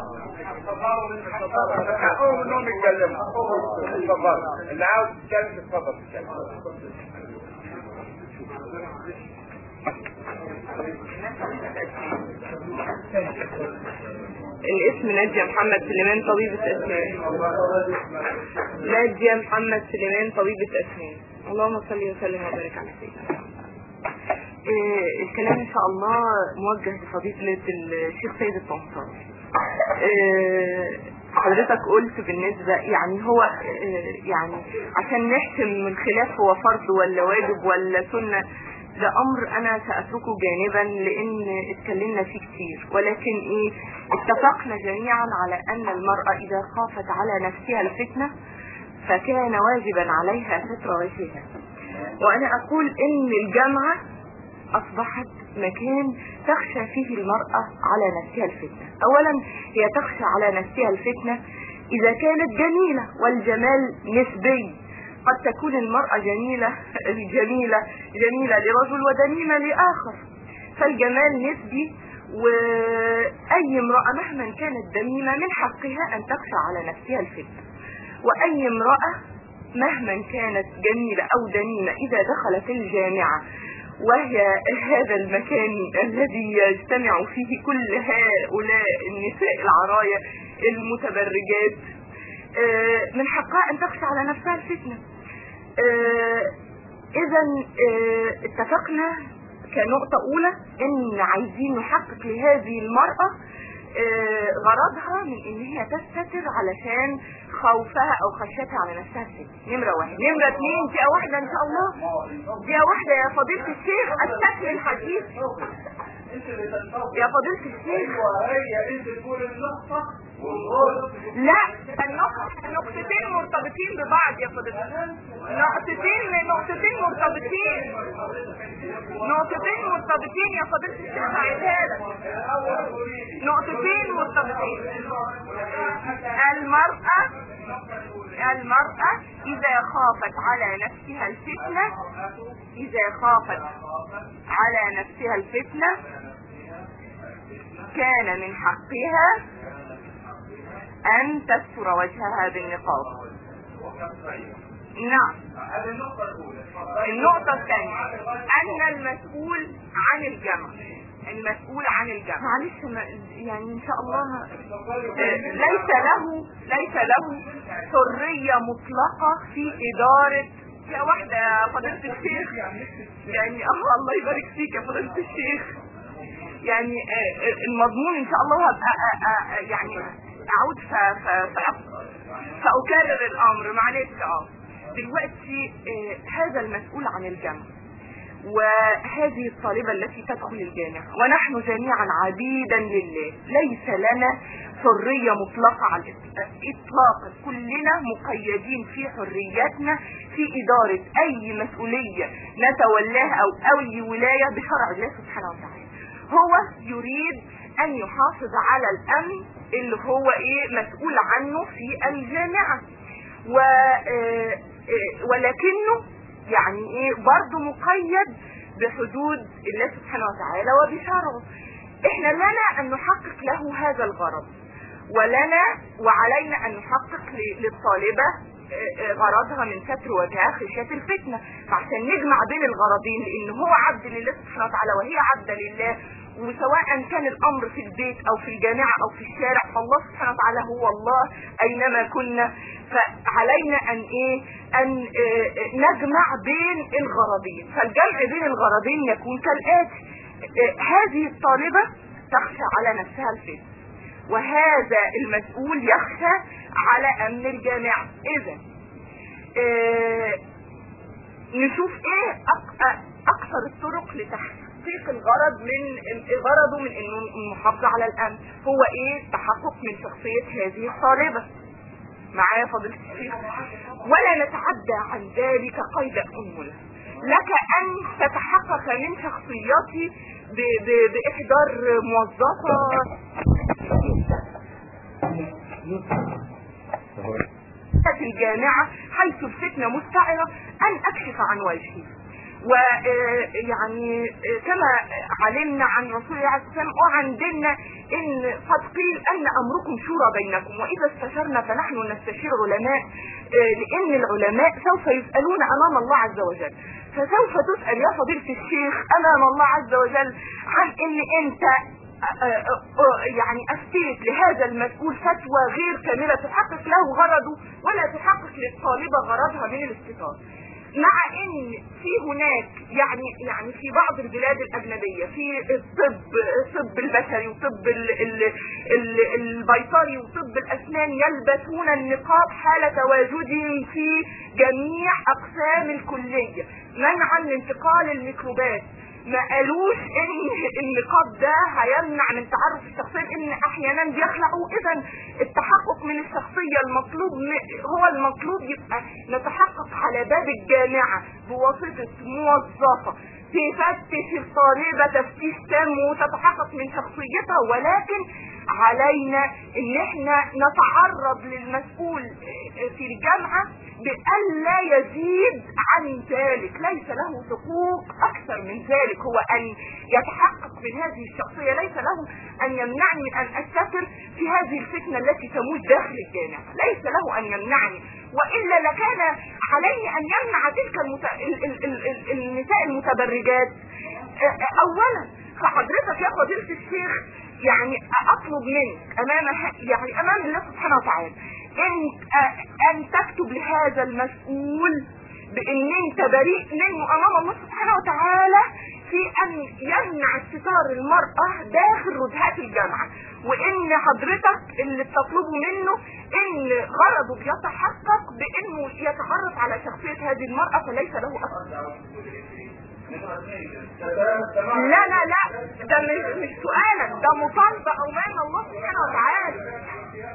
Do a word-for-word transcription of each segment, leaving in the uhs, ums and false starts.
حقهم انهم يتكلموا. اتفضل اللي عاوز يتكلم اتفضل اتكلم. الاسم نادية محمد سليمان، طبيبة أسنان. نادية محمد سليمان، طبيبة أسنان. اللهم صل وسلم وبارك على سيدنا. إيه الكلام إن شاء الله موجه لفضيلة الشيخ سيد الطنطاوي. إيه حضرتك قلت بالنسبة يعني هو إيه يعني عشان نحسم الخلاف هو فرض ولا واجب ولا سنة، ده امر انا سأتركه جانبا لان اتكلمنا فيه كتير، ولكن ايه اتفقنا جميعا على ان المرأة اذا خافت على نفسها الفتنة فكان واجبا عليها ستر وجهها. وانا اقول ان الجامعة اصبحت مكان تخشى فيه المرأة على نفسها الفتنة. اولا هي تخشى على نفسها الفتنة اذا كانت جميلة، والجمال نسبي. قد تكون المرأة جميلة جميلة جميلة لرجل ودميمة لآخر، فالجمال نسبي، وأي امرأة مهما كانت دميمة من حقها أن تخشى على نفسها الفتنة. وأي امرأة مهما كانت جميلة أو دميمة إذا دخلت الجامعة وهي هذا المكان الذي يجتمع فيه كل هؤلاء النساء العرايا المتبرجات من حقها أن تخشى على نفسها الفتنة. إذا اتفقنا كنقطة أولى إن عايزين نحقق لهذه المرأة غرضها من إن هي تستتر علشان خوفها أو خشيتها على نفسها الفتنة. نمرة واحد. نمرة اثنين فئة واحدة إن شاء الله، فئة واحدة يا فضيلة الشيخ الشكل الحديث يا فضيلة الشيخ. هي انت تقول النقطة لا، النقطتين مرتبطين ببعض يا فضيلة. نقطتين نقطتين مرتبطين نقطتين مرتبطين يا فضيلة الشيخ. عايزها نقطتين مرتبطين. المرأة المرأة إذا خافت على نفسها الفتنة إذا خافت على نفسها الفتنة كان من حقها أن تستر وجهها بالنقاب. نعم. النقطة الثانية أن المسؤول عن الجمع المسؤول عن الجمع معلش يعني إن شاء الله ليس له ليس له حرية مطلقة في إدارة يا واحدة يا فضيلة الشيخ. يعني اه الله يبارك فيك يا فضيلة الشيخ. يعني المضمون إن شاء الله هبقى يعني أعود فأكرر الأمر. معلش اه دلوقتي هذا المسؤول عن الجمع وهذه الطالبة التي تدخل الجامعة ونحن جميعا عبيدا لله، ليس لنا حرية مطلقة على الإطلاق. كلنا مقيدين في حرياتنا في إدارة أي مسؤولية نتولاها أو أي ولاية بشرع الله سبحانه وتعالى. هو يريد أن يحافظ على الأمن اللي هو إيه مسؤول عنه في الجامعة، و ولكنه يعني ايه برضه مقيد بحدود الله سبحانه وتعالى وبشرعه. احنا لنا ان نحقق له هذا الغرض، ولنا وعلينا ان نحقق للطالبة غرضها من ستر وجهها خشية الفتنة. فعشان نجمع بين الغرضين، لان هو عبد لله سبحانه وتعالى وهي عبدة لله، وسواء كان الامر في البيت او في الجامعة او في الشارع فالله سبحانه وتعالى هو الله اينما كنا. فعلينا ان ايه ان إيه نجمع بين الغرضين. فالجمع بين الغرضين يكون كالاتي: إيه هذه الطالبة تخشى على نفسها الفتنة، وهذا المسؤول يخشى على امن الجامعة. اذا إيه نشوف ايه اكثر الطرق لتحقيق الغرض من غرضه من انه المحافظة على الامن. هو ايه؟ تحقق من شخصية هذه الطالبة. معايا فضيلة الشيخ؟ ولا نتعدى عن ذلك قيد أنملة. لك أن تتحقق من شخصيتي بإحضار موظفة في الجامعة حيث الفتنة مستعرة أن أكشف عن وجهي، ويعني كما علمنا عن رسول الله عليه السلام وعن ديننا ان قد قيل ان امركم شورى بينكم، واذا استشرنا فنحن نستشير علماء، لان العلماء سوف يسألون امام الله عز وجل. فسوف تسأل يا فضيلة الشيخ امام الله عز وجل عن ان انت يعني افتيت لهذا المسؤول فتوى غير كاملة تحقق له غرضه ولا تحقق للطالبة غرضها من الاستفاضة، مع ان في هناك يعني يعني في بعض البلاد الاجنبية في الطب الطب البشري وطب البيطري وطب الاسنان يلبسون النقاب حال تواجدهم في جميع اقسام الكلية منعا لانتقال الميكروبات. ما قالوش ان النقاب ده هيمنع من تعرف الشخصية، ان احيانا بيخلعوا. اذا التحقق من الشخصية المطلوب هو المطلوب يبقى نتحقق على باب الجامعة بواسطة موظفة تفتش الطالبة تفتيش تام وتتحقق من شخصيتها، ولكن علينا ان احنا نتعرض للمسؤول في الجامعة بأن لا يزيد عن ذلك، ليس له حقوق اكثر من ذلك، هو ان يتحقق من هذه الشخصية، ليس له ان يمنعني من ان استتر في هذه الفتنة التي تموت داخل الجامعة، ليس له ان يمنعني، وإلا لكان عليه ان يمنع تلك المت... ال... ال... ال... ال... النساء المتبرجات. اولا فحضرتك يا فضيلة الشيخ يعني اطلب منك امام يعني امام الله سبحانه وتعالى ان ان تكتب لهذا المسؤول بان انت بريء منه امام الله سبحانه وتعالى في ان يمنع استتار المرأة داخل ردهات الجامعة، وان حضرتك اللي بتطلبه منه ان غرضه بيتحقق بانه يتعرف على شخصية هذه المرأة فليس له اثر. لا لا لا ده مش, مش سؤالك، ده مطالبة امام الله سبحانه وتعالى،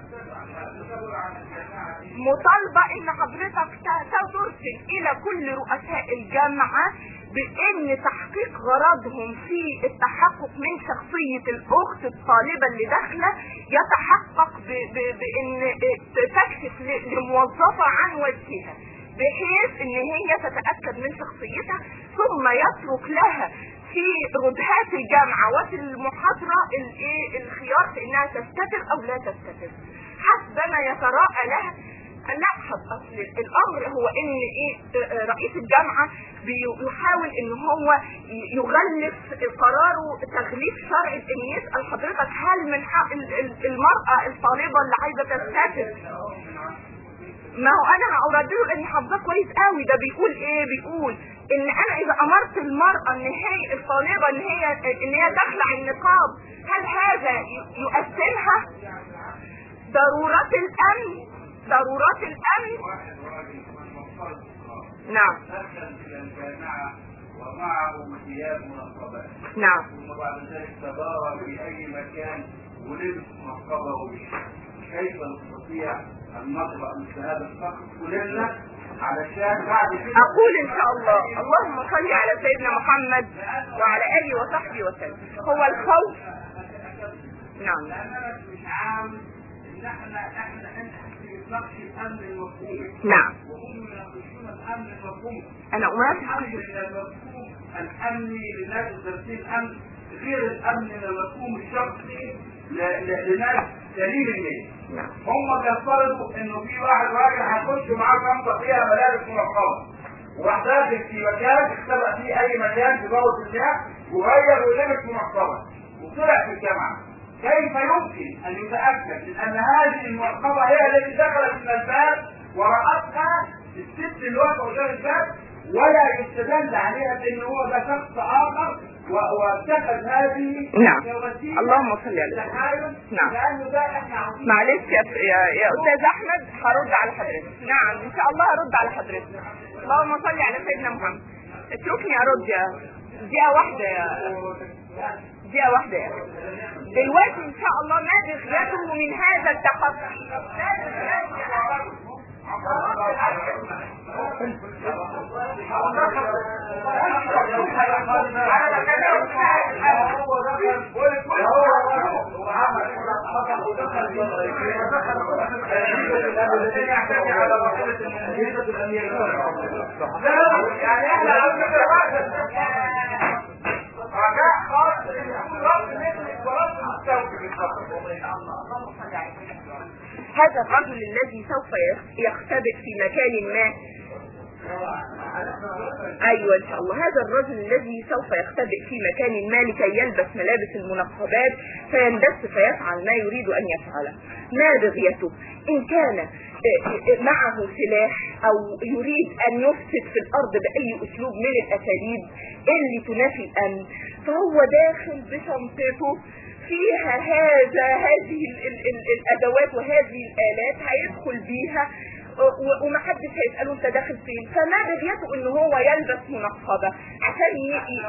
مطالبة ان حضرتك ترسل الى كل رؤساء الجامعة بان تحقيق غرضهم في التحقق من شخصية الاخت الطالبة اللي داخلة يتحقق بان تكشف لموظفة عن وجهها بحيث ان هي تتأكد من شخصيتها، ثم يترك لها في ردهات الجامعة وفي المحاضرة الايه الخيار في انها تستتر او لا تستتر حسب ما يتراءى لها. لا اصل الامر هو ان ايه رئيس الجامعة بيحاول ان هو يغلف قراره تغليف شرعي ان يسأل حضرتك هل من حق المرأة الطالبة اللي عايزة تستتر. ما هو انا هأردله لاني حافظاه كويس قوي، ده بيقول ايه؟ بيقول ان انا اذا امرت المرأة ان هي الطالبة ان هي ان هي تخلع النقاب هل هذا يؤثرها؟ ضرورات الامن ضرورات الامن نعم ومعه ثياب منقبات نعم ثم بعد ذلك تبارى في اي مكان ولبس منقبه به، كيف نستطيع ان نقرا مثل هذا الفقر كلنا علشان بعد كده اقول ان شاء الله اللهم صل على سيدنا محمد وعلى اله وصحبه وسلم. هو الخوف نعم لاننا مش عام ان احنا احنا احنا نقش الامن المفهوم نعم وهم يناقشون الامن المفهوم. انا امارس المفهوم الامني لناس ترتيب امن غير الامن المفهوم الشخصي لناس سليم النية. هم بيفترضوا انه في واحد راجل هيخش معاه شنطه فيها ملابس منقبه وواحد في مكان اختبأ فيه اي مكان في جوه الناس وغير ولبس منقبه وطلع في الجامعه، كيف يمكن ان يتاكد من ان هذه المنقبه هي التي دخلت من الباب ورأتها الست اللي واقفه قدام الباب ولا يستدل عليها بان هو ده شخص اخر واتخذ هذه نعم اللهم صل على نعم لانه ده احنا معلش يا يا استاذ احمد هرد على حضرتك. نعم ان شاء الله هرد على حضرتك. اللهم صل على سيدنا محمد. اتركني ارد يا دقيقه واحده يا دقيقه واحده يا دلوقتي ان شاء الله ما بغيته من هذا التخصص هو الثاني يعتمد على مرحلة المميزة الأمنية. لا يعني احنا على فكرة رجاء خاص رب مثلك ورب مستوفي بالخطر. هذا الرجل الذي سوف يختبئ في مكان ما، ايوه ان شاء الله، هذا الرجل الذي سوف يختبئ في مكان ما لكي يلبس ملابس المنقبات فيندس فيفعل ما يريد ان يفعله. ما بغيته ان كان معه سلاح او يريد ان يفسد في الارض باي اسلوب من الاساليب اللي تنافي الامن، فهو داخل بشنطته فيها هذا هذه ال ال ال الادوات وهذه الالات هيدخل بيها ومحدش هيسأله انت داخل فين. فما بغيته ان هو يلبس منقبة عشان يقي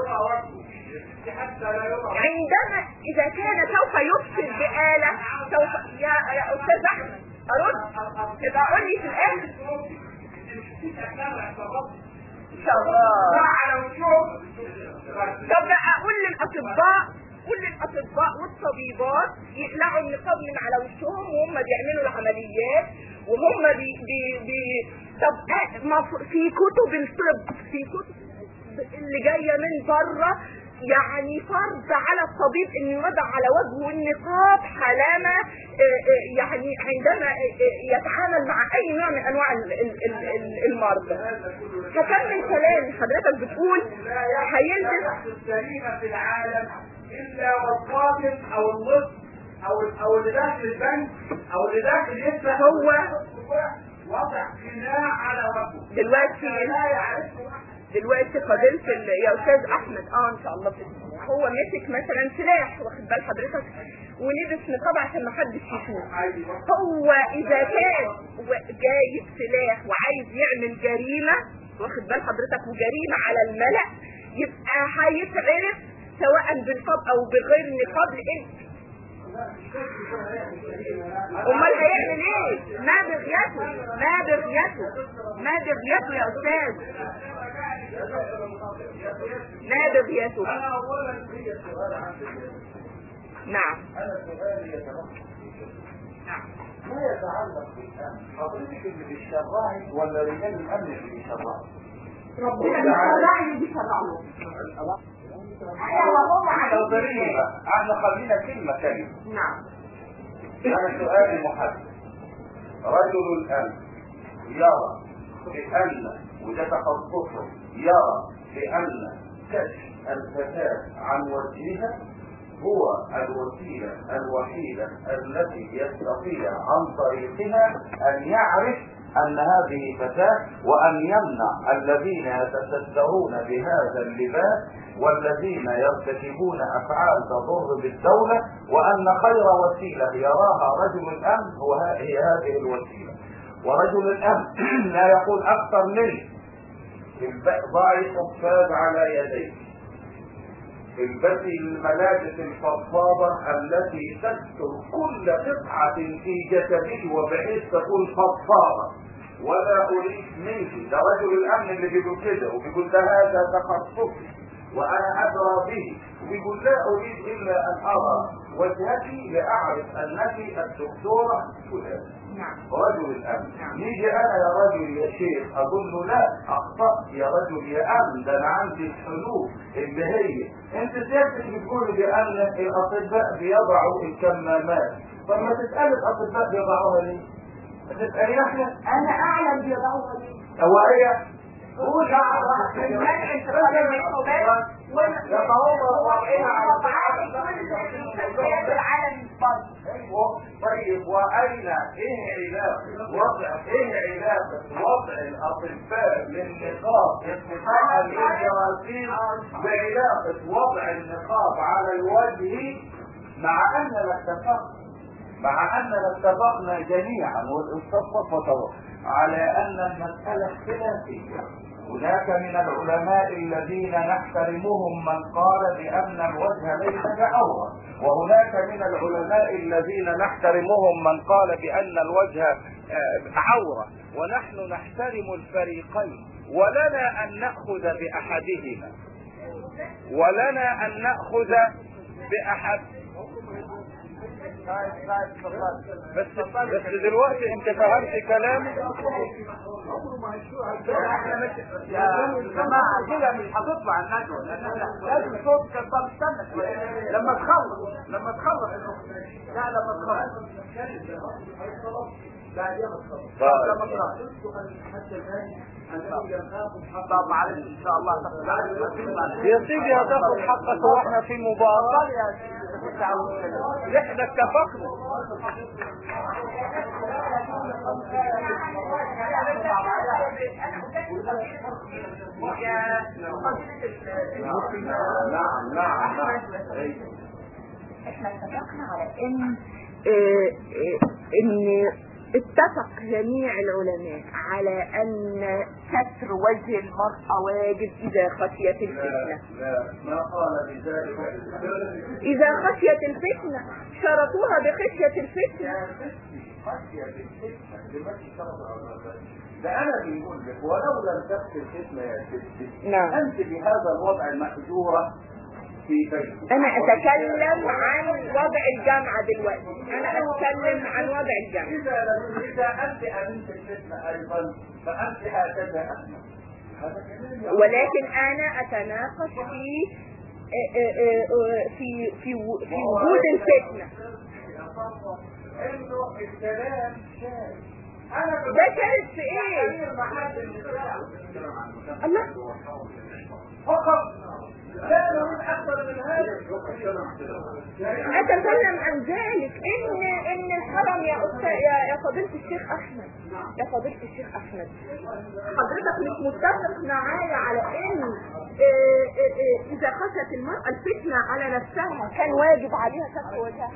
عندما اذا كان سوف يفسد بآلة سوف يا يا استاذ احمد ارد تبقى قول لي في الاخر ان شاء الله. طب اقول للاطباء كل الاطباء والطبيبات يقلعوا النقاب من على وشهم وهم بيعملوا العمليات وهم بي بي بي طب في كتب الطب، في كتب اللي جايه من بره يعني فرض على الطبيب ان يوضع على وجهه النقاب حالما يعني عندما يتعامل مع اي نوع من انواع المرضى. هكمل كلام حضرتك بتقول هيلبس السليمه في العالم الا والقاتل او اللص او او اللي داخل البنك او اللي داخل يفتح هو وضع قناع على وجهه. دلوقتي دلوقتي قابلت يا استاذ احمد اه ان شاء الله بتسمع. هو مسك مثلا سلاح واخد بال حضرتك ولبس نقاب عشان ما حدش يشوف. هو اذا كان جايب سلاح وعايز يعمل جريمه واخد بال حضرتك وجريمه على الملأ يبقى هيتعرف سواء بالنقاب او بغير نقاب. لان امال هيعمل ايه؟ ما بغيته ما بغيته ما بغيته يا استاذ ما بغيته. نعم انا سؤالي يتوقف ما يتعلق بالامن، حضرتك اللي بيشرعي ولا رجال الامن اللي بيشرعي؟ ربنا بيشرعي بيشرعه. تقدرين بقى احنا خلينا كلمة كلمة. نعم انا سؤالي محدد. رجل الامن يرى بان وده تخصصه يرى بان كشف الفتاة عن وجهها هو الوسيلة الوحيدة التي يستطيع عن طريقها ان يعرف ان هذه فتاة وان يمنع الذين يتسترون بهذا اللباس والذين يرتكبون افعال تضر بالدولة، وان خير وسيلة يراها رجل الامن هو هي هذه الوسيلة. ورجل الامن لا يقول اكثر منه ضعي قفاز على يديه، البسي الملابس الفضفاضة التي تستر كل قطعة في جسده وبحيث تكون فضفاضة. ولا اريد منك، ده رجل الامن اللي بيقول كده وبيقول ده هذا تخصصي وانا ادرى به، وبيقول لا اريد الا ان ارى وجهتي لاعرف انك الدكتورة فلان. رجل الامن. نيجي انا يا رجل يا شيخ اقول له لا اخطأت يا رجل يا امن، ده انا عندي الحلول اللي هي انت سيادتك بتقول بان الاطباء بيضعوا الكمامات. طب ما تسأل الاطباء بيضعوها ليه؟ تسألين احنا؟ انا اعلم بيضعوها ليه. هو ايه؟ هو شعر المنع انتقال الميكروبات يتوضع وضعها على العالم برضه. طيب واين ايه علاقه وضع ايه علاقه وضع الاطباء للنقاب اتفاقا للجراثيم بعلاقه وضع النقاب على الوجه، مع اننا اتفقنا مع اننا اتفقنا جميعا والاستاذ صفوت على ان المساله خلافيه. هناك من العلماء الذين نحترمهم من قال بأن الوجه ليس بعورة، وهناك من العلماء الذين نحترمهم من قال بأن الوجه عورة، ونحن نحترم الفريقين ولنا أن نأخذ بأحدهما ولنا أن نأخذ بأحد بس بس دلوقتي انت فهمت كلامي. يا جماعه كده مش هتطلع الندوه، لازم صوت كان. طب استنى شويه لما تخلص لما تخلص لا لما تخلص لا دي ما تخلص لما تخلص. طب معلش ان شاء الله يا سيدي هتاخد حقك واحنا في مباراة. احنا اتفقنا. نعم نعم احنا اتفقنا على ان اه اه ان اتفق جميع العلماء على ان ستر وجه المرأة واجب اذا خشيت الفتنة. لا ما قال بذلك. اذا خشيت الفتنة شرطوها بخشية الفتنة. خشية الفتنة لماذا شرط؟ ده انا بنقول لك ولو لم تخشى الفتنة يا ستي نعم انت بهذا الوضع المحجورة في بيتك. انا اتكلم عن وضع الجامعة دلوقتي، انا اتكلم عن وضع الجامعة. اذا اذا انت امنت الفتنة ايضا فانت هكذا احمد. ولكن انا اتناقش في في في في وجود الفتنة. انه الكلام شاذ. ده شاذ في ايه؟ الله فقط لا نريد اكثر من هذا. اتكلم عن ذلك ان ان الحرم يا استاذ يا فضيلة الشيخ احمد يا فضيلة الشيخ احمد حضرتك مش متفق معايا على ان اذا خشت المرأة الفتنة على نفسها كان واجب عليها ستر وجهها.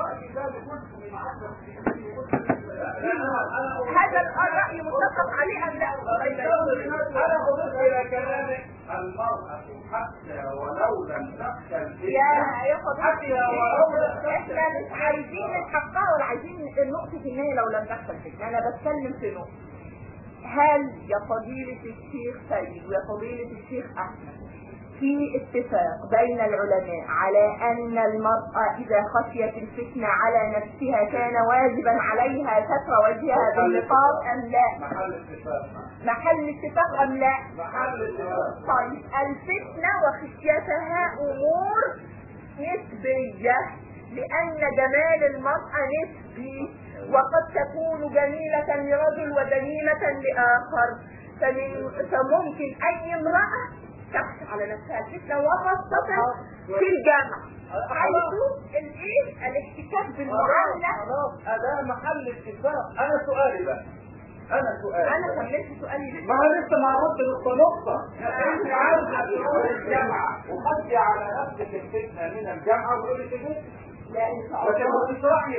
هذا الرأي متفق عليه ام لا؟ انا اضيف الى كلامك المرأة حتى ولو لم تخشى يا يا فضيلة احنا مش عايزين نحققها ولا عايزين النقطة ان هي لو لم تحصل فتنة. انا بتكلم في نقطة، هل يا فضيلة الشيخ سيد ويا فضيلة الشيخ احمد في اتفاق بين العلماء على ان المرأة اذا خشيت الفتنة على نفسها كان واجبا عليها ستر وجهها بالنقاب ام لا؟ محل اتفاق. محل اتفاق ام لا؟ محل اتفاق. طيب الفتنة وخشيتها امور نسبية لان جمال المرأة نسبي وقد تكون جميلة لرجل وجميلة لاخر، فمن فممكن اي امرأة تخشى على نفسها الفتنة وخاصة في الجامعة حيث الايه الاحتكاك بالمعاملة. خلاص هذا محل اتفاق. انا سؤالي بقى انا سؤالي انا كملت سؤالي ما انا لسه ما عرفت نقطة نقطة. انت عاوزة تروح الجامعة وخدي على نفسك الفتنة من الجامعة وتقولي تجيب لكن ما تشرحي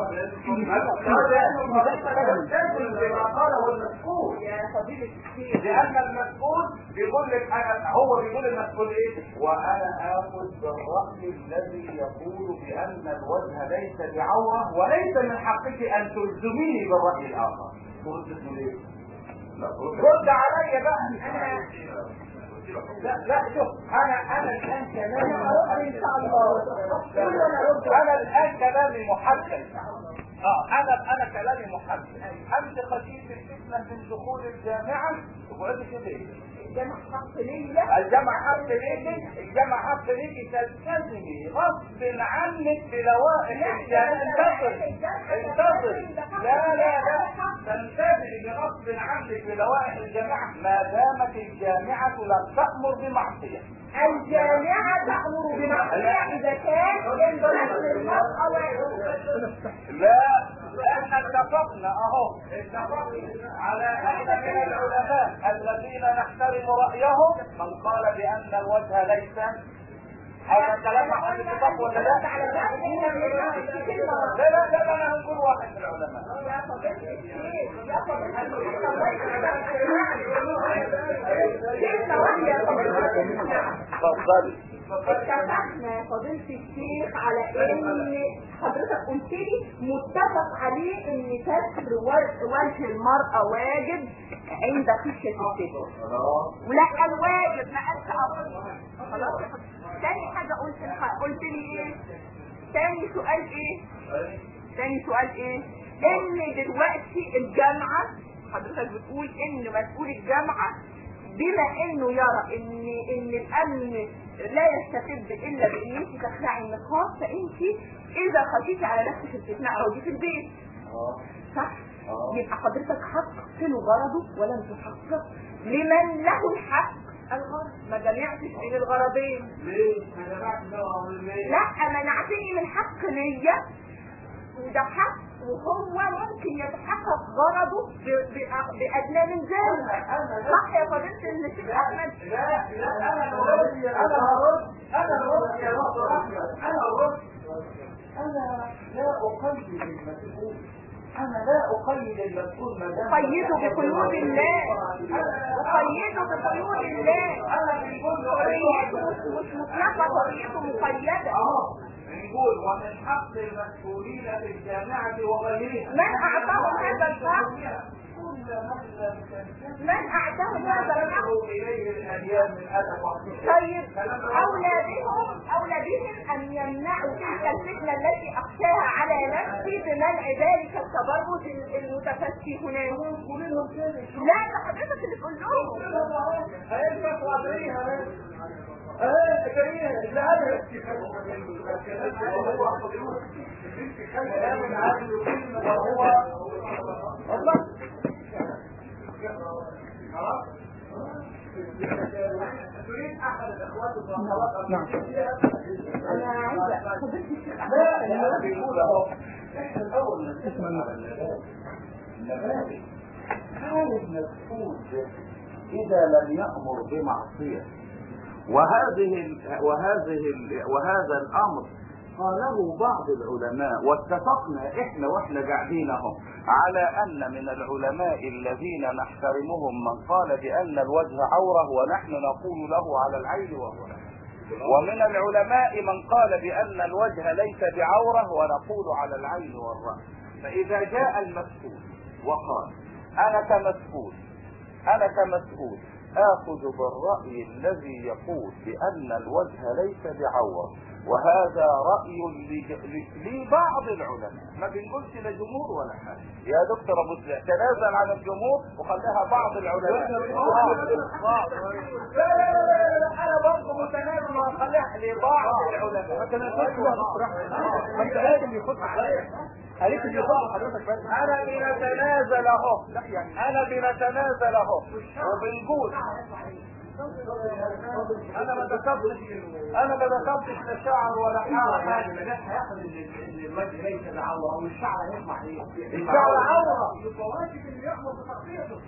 هذا بما قاله المسؤول يا فضيلة الشيخ، لأن المسؤول بيقول لك أنا هو بيقول المسؤول إيه؟ وأنا آخذ بالرأي الذي يقول بأن الوجه ليس بعورة وليس من حقك أن تلزميني بالرأي الآخر. ترد تقول إيه؟ رد عليا بقى. لا لا شوف انا انا الان كلامي ان شاء الله انا الان كلامي محدد. اه انا انا كلامي محدد. انت خشيت الفتنه من دخول الجامعه وقعدت كده. الجامعة حق ليا الجامعة حق ليكي الجامعة حق ليكي تلتزمي غصب عنك بلوائح الجامعة. انتظر انتظر لا لا لا تلتزمي بغصب عنك بلوائح الجامعة ما دامت الجامعة لم تأمر بمعصية. الجامعة تأمر بمعصية إذا كان ينبغي المرأة لا احنا اتفقنا اهو اتفقنا على ان من العلماء الذين نحترم رايهم من قال بان الوجه ليس. هذا الكلام عن الاتفاق ولا لا؟ لا لا لا انا هنقول واحد من العلماء. تفضلي. اتفقنا يا فضيلة الشيخ على ان حضرتك قلت لي متفق عليه ان ستر وجه المرأة واجب عند خشية الفتنة. ولا الواجب ما قالش خلاص. تاني حاجة قلت قلت لي ايه؟ تاني سؤال ايه تاني سؤال ايه ان دلوقتي الجامعة حضرتك بتقول ان مسؤول الجامعة بما انه يرى ان ان الامن لا يستفد الا بان انت تخلعي النقاب، فانت اذا خشيتي على نفسك الفتنة اقعدي في البيت. صح؟ يبقى حضرتك حققت له غرضه ولم تحقق لمن له الحق الغرض. ما جمعتش بين الغرضين. ليه؟ ما جمعتش بين الغرضين ليه؟ لا، منعتني من حق ليا وده حق، وهو ممكن يتحقق غرضه بأدنى من ذلك. صح يا فضيلة الشيخ أحمد؟ لا لا أنا هرد أنا هرد أنا هرد يا دكتور أحمد أنا هرد. أنا لا أقيد المسؤول، أنا لا أقيد المسؤول مدام قيده بقيود الله، قيده بقيود الله. أنا بنقول حريته مش مطلقة، حريته مقيدة. نقول ومن حق المسؤولين في الجامعة وغيرها من أعطاهم هذا الحق؟ من أعطاهم هذا الحق؟ إليه الأديان من أدب وحكمة. طيب أولى بهم أولى بهم أن يمنعوا تلك الفتنة التي أخشاها على نفسي بمنع ذلك التبرج المتفشي هناك. لا ده حضرتك اللي تقول لهم. هيلبس وعطريها ايه كريم لا هذا كلام عادي وهو والله خلاص تريد احد الاخوات والأخوات. نعم انا عايزه فضيلة الشيخ لا لا بيقول اهو احنا الاول نسمع المبادئ. هل المسؤول اذا لم يأمر بمعصية وهذه ال وهذه ال وهذا الامر قاله بعض العلماء، واتفقنا احنا واحنا قاعدين اهو على ان من العلماء الذين نحترمهم من قال بان الوجه عوره ونحن نقول له على العين وهو لا، ومن العلماء من قال بان الوجه ليس بعوره ونقول على العين والراس. فاذا جاء المسؤول وقال انا كمسؤول انا كمسؤول آخذ بالرأي الذي يقول بأن الوجه ليس بعورة، وهذا رأي لبعض العلماء، ما بنقولش لجمهور ولا حاجة يا دكتور أبو سليم، تنازل عن الجمهور وخليها بعض العلماء. لا لا لا لا أنا برضه متنازل وخليها لبعض العلماء. ما تنازلش يا دكتور أحمد، ما أنت لازم يخش عليك عليك اللي يطلع حضرتك. انا بنتنازل اهو، انا بنتنازل اهو وبنقول انا ما ذكرتش انا ما ذكرتش لا شعر ولا حاجه. هياخد ان الوجه ليس بعوره او الشعر هيطلع ايه؟ الشعر عوره، يبقى واجب انه يامر بتقطيعه.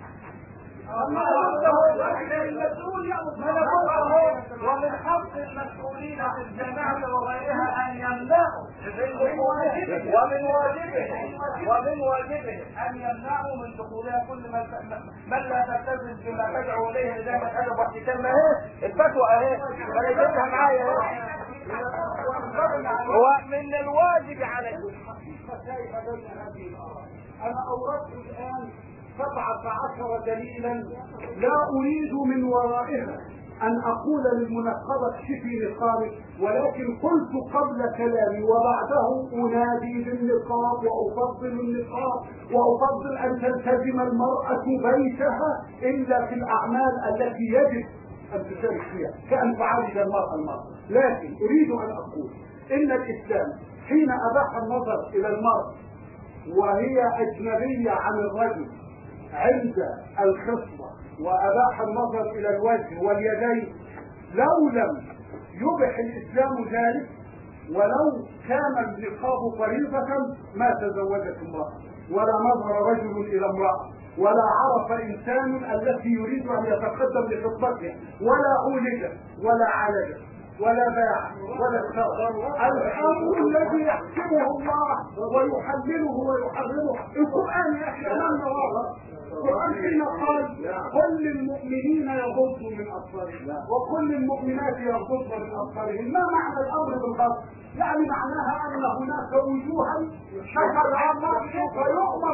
ومن حق المسؤولين في الجامعة وغيرها أن يمنعوا ومن واجبهم ومن واجبهم أن يمنعوا من دخولها كل من لا تلتزم بما تدعو إليه لدائما الأدب واحتكام. ما هي الفتوى أهي أنا جبتها معايا أهي. ومن الواجب عليكم أنا أوردت الآن سبعة عشر دليلا لا أريد من ورائها أن أقول للمنقبة شفي نقابك، ولكن قلت قبل كلامي وبعده أنادي بالنقاب وأفضل النقاب وأفضل أن تلتزم المرأة بيتها إلا في الأعمال التي يجب أن تشارك فيها كأن تعالج المرأة المرأة. لكن أريد أن أقول إن الإسلام حين أباح النظر إلى المرأة وهي أجنبية عن الرجل عند الخصبة وأباح النظر إلى الوجه واليدين، لو لم يبح الإسلام ذلك ولو كان النقاب فريضة ما تزوجت امرأة ولا نظر رجل إلى امرأة ولا عرف إنسان التي يريد أن يتقدم لخطبتها ولا أولد ولا علد ولا باع ولا اشترى. الامر الذي يحكمه الله ويحلله ويحرمه القرآن يحكي لنا واضح. القرآن حين قال كل المؤمنين يغضوا من أبصارهم وكل المؤمنات يغضضن من أبصارهم، ما معنى الأمر بالغض؟ يعني معناها أن هناك وجوها شكر الله فيؤمر بالغض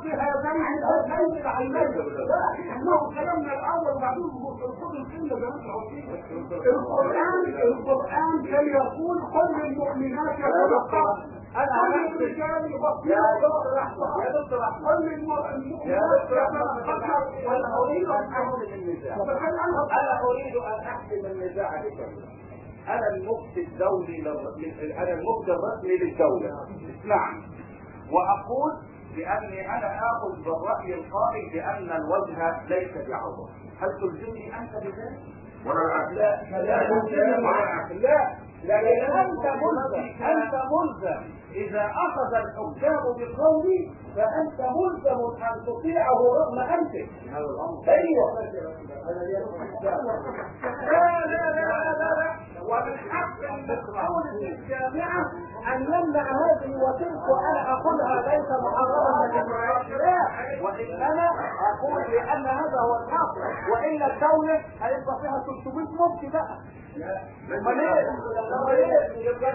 بغض هذين هذين العينين. لا احنا كلامنا الاول وبعدين الخطوه الثانيه زي ما انت قلت. القران القران كان يقول كل المؤمنات يتلقى انا هنفس الكلام يا دكتور احمد يا دكتور احمد كل المؤمنات يتلقى. ولا اريد ان احسم النزاع انا اريد ان احسم النزاع بكلمه. انا المفتي الدولي لل... انا المفتي الرسمي للدوله. نعم. واقول باني انا اخذ بالراي القائل بان الوجه ليس بعوره. هل تلزمني انت بذلك؟ ولا لا لا لا لكن انت ملزم انت ملزم اذا اخذ الحكام بقولي فانت ملزم ان تطيعه رغم انفك. ايوه لا لا لا لا لا ومن حق الدولة الجامعة أن يمنع هذه وتلك. وأنا أقولها ليس محرما للمعاش لا، وإنما أقول بأن هذا هو الحق. وإلا الدولة هيبقى فيها ثلاثمائة مفتي بقى. امال ايه؟ امال ايه؟ يبقى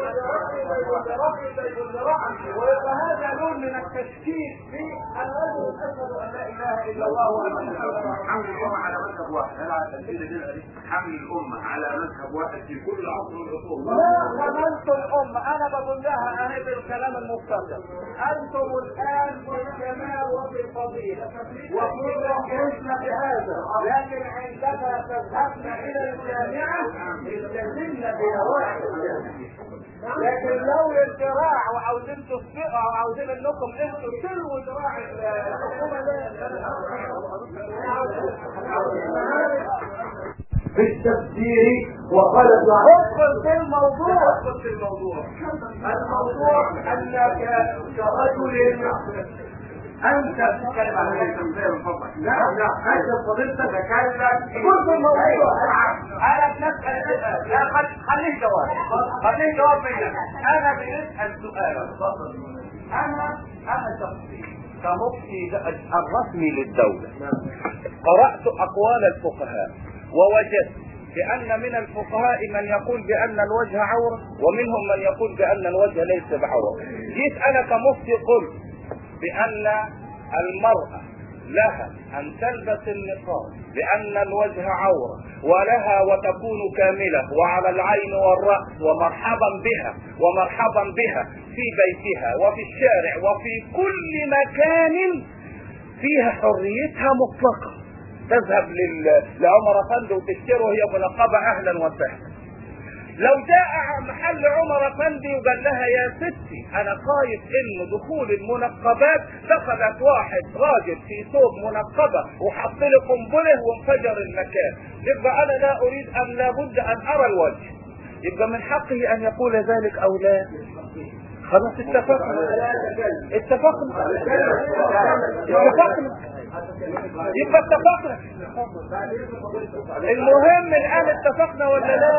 ويبقى هذا نوع من التشكيك في الرجل اشهد ان لا اله الا الله وان حمل الامه على مذهب واحد. انا على تسجيل دي حمل الامه على مذهب واحد في كل عصر من العصور. لا حملت الامه. انا بقول لها اهي بالكلام المختصر. انتم الان في الجمال وفي الفضيله وكل حسن بهذا، لكن عندما تذهبن الى الجامعه التزمنا بنواحي الجامعه. لكن لو الذراع وعاوزين تصدقوا وعاوزين انكم انتوا تلووا ذراع الحكومه في التفسير وقال ادخل في الموضوع. ادخل في الموضوع. الموضوع انك كرجل انت تتكلم عن التمثيل الفضل. لا لا انت فضلت تتكلم كل الموضوع. انا بنسال لا خليه جواب خليه جواب منك. انا بنسال سؤال. انا انا شخصيا كمفتي الرسمي للدوله قرات اقوال الفقهاء ووجدت بان من الفقهاء من يقول بان الوجه عوره ومنهم من يقول بان الوجه ليس بعوره. جيت انا كمفتي قلت بأن المرأة لها أن تلبس النقاب لأن الوجه عورة ولها وتكون كاملة وعلى العين والرأس ومرحبا بها ومرحبا بها في بيتها وفي الشارع وفي كل مكان فيها حريتها مطلقة. تذهب لعمر أفندي وتشتري وهي منقبة أهلا وسهلا. لو جاء محل عمر أفندي وقال لها يا ستي انا خايف ان دخول المنقبات دخلت واحد راجل في ثوب منقبه وحط لي قنبله وانفجر المكان، يبقى انا لا اريد ان لابد ان ارى الوجه. يبقى من حقه ان يقول ذلك او لا. خلاص اتفقنا اتفقنا اتفقنا يبقى اتفقنا. المهم الان اتفقنا ولا لا؟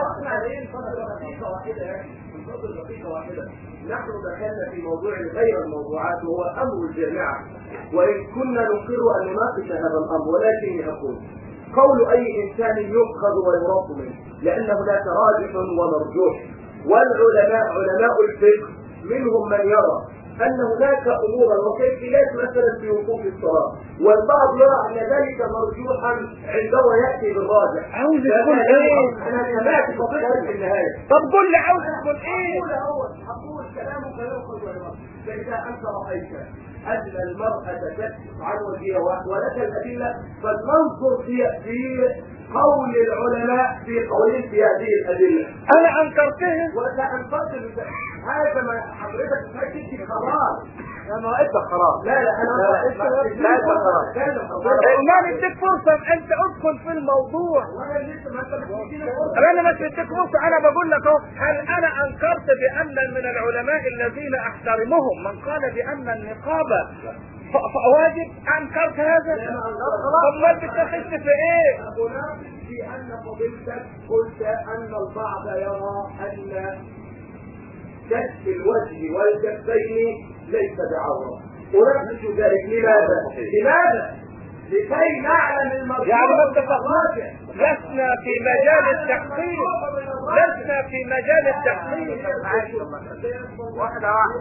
نحن دخلنا في موضوع غير الموضوعات وهو امر الجامعه، وان كنا نقر ان نناقش هذا الامر، ولكن اقول قول اي انسان يؤخذ ويرد منه، لان هناك راجح ومرجوح، والعلماء علماء الفقه منهم من يرى ان هناك امورا وكيفيات مثلا في وقوف الصلاه، والبعض يرى ان ذلك مرجوحا عندما ياتي بالراجح. عاوز تقول ايه؟ انا سمعت فقط في النهايه. طب قول لي عاوز تقول ايه؟ اقول اهو اقول كلامك يؤخذ ويرد. فاذا انت رايت ان المراه تكشف عن وجهها ولك الادله فلننظر في في قول العلماء في قولهم في هذه الادله. انا انكرتها ولا انفصل هذا ما حضرتك تكتب خلاص. انا انت خلاص. لا لا انا لا انت خلاص. ما نديك فرصه انت ادخل في الموضوع. وانا لسه ما انت بتديني انا ما اديك فرصه. انا بقول لك اهو هل انا انكرت بان من العلماء الذين احترمهم من قال بان النقاب واجب؟ انكرت هذا؟ طب ما بتخش في ايه؟ اناقش في ان فضيلتك قلت ان البعض يرى ان كشف الوجه والكفين ليس بعوره. اناقش ذلك. لماذا؟ لماذا؟ لكي نعلم المرجوع. يعني ما اتفقناش لسنا في مجال التحقيق، لسنا في مجال التحقيق. واحدة واحدة.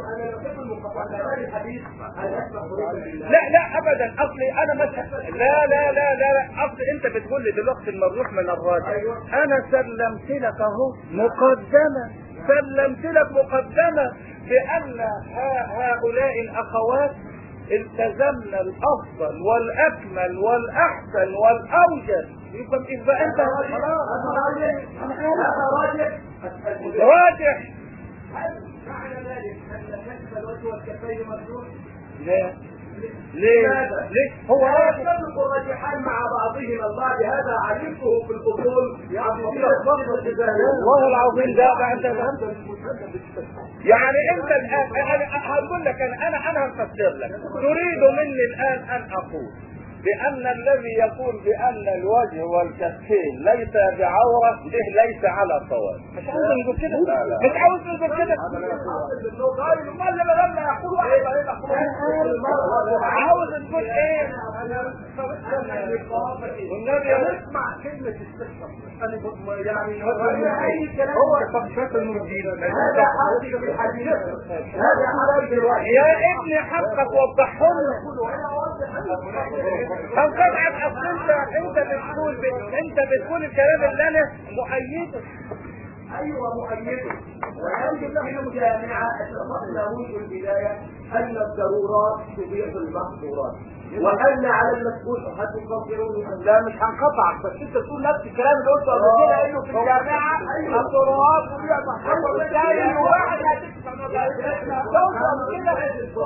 لا لا ابدا، اصلي انا مثلا لا لا لا لا لا اصلي انت بتقول لي دلوقتي المرجوح من الراجح، انا سلمت لك اهو مقدمة، سلمت لك مقدمة بان هؤلاء الاخوات التزمنا الافضل والاكمل والاحسن والاوجد. يبقى انت راجح. معنى ذلك ان كشف الوجه والكفين مرجوح؟ لا ليه؟ ليه؟ هو يتفق الراجحان مع بعضهما البعض، هذا علمته في الاصول. والله العظيم ده انت يعني انت الان انا هقول لك انا انا انا هفسر لك. تريد مني الان ان اقول بان الذي يقول بان الوجه والكفين ليس بعوره به ليس على صواب. مش عاوز نقول كده، مش عاوز نقول كده. امال لما لما يقول واحد عاوز تقول ايه؟ والنبي اسمع كلمة استشفى. انا يعني هو تفشيط المرجين هذا حاجة في الحديث، هذا حاجة يا ابني حقك وضحه لنا. طب طبعا اصل انت انت بتقول انت بتقول الكلام اللي انا مؤيده. ايوه مؤيده، والحمد لله الجامعه اتفقنا منذ البدايه ان الضرورات تبيح المحظورات، وان على المسؤول هتفكرون. لا مش هنقطعك، بس انت تقول نفس الكلام اللي قلته قبل كده انه في الجامعه الضرورات تبيح المحظورات، وبالتالي واحد هتدفع توصل كده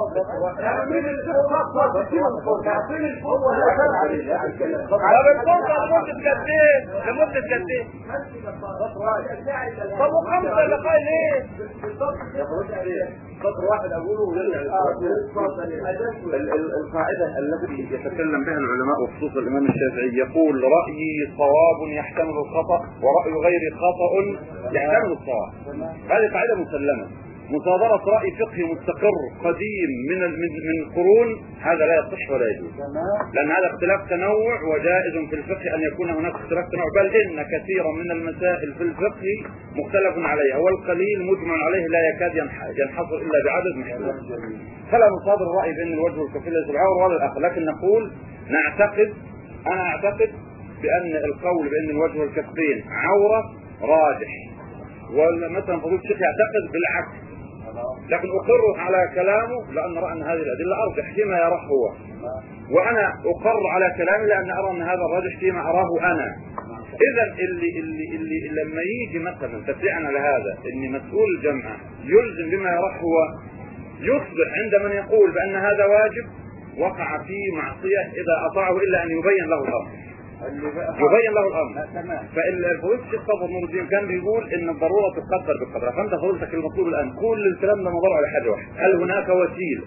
على الفرصه لمده قد ايه؟ لمده قد ايه؟ طب وخمسه لقاء ليه؟ سطر واحد اقوله ويرجع القاعده التي يتكلم بها العلماء وخصوصا الامام الشافعي، يقول رايي صواب يحتمل الخطا وراي غيري خطا يحتمل الصواب. هذه قاعده مسلمه. مصادرة رأي فقهي مستقر قديم من من من قرون هذا لا يصح ولا يجوز، لأن هذا اختلاف تنوع، وجائز في الفقه أن يكون هناك اختلاف تنوع، بل إن كثيرا من المسائل في الفقه مختلف عليها، والقليل مجمع عليه لا يكاد ينحصر إلا بعدد محدود. فلا نصادر الرأي بأن الوجه والكفين ليس بعور ولا الآخر، لكن نقول نعتقد أنا أعتقد بأن القول بأن الوجه والكفين عورة راجح، ومثلا فضيلة الشيخ يعتقد بالعكس، لكن أقر على كلامه لأن أرى أن هذه الأدلة أرجح فيما يراه هو، وأنا أقر على كلامي لأن أرى أن هذا الراجح فيما أراه أنا. إذا اللي, اللي, اللي لما يجي مثلا تفريعنا لهذا أن مسؤول الجامعة يلزم بما يراه هو، يصبح عند من يقول بأن هذا واجب وقع في معصية إذا أطاعه إلا أن يبين له الأمر، يبين له الامر. فالفضيلة الشيخ صفوت نور الدين كان بيقول ان الضروره تقدر بالقدر، فانت فضيلتك المطلوب الان كل الكلام ده مدار على حاجه واحده، هل هناك وسيله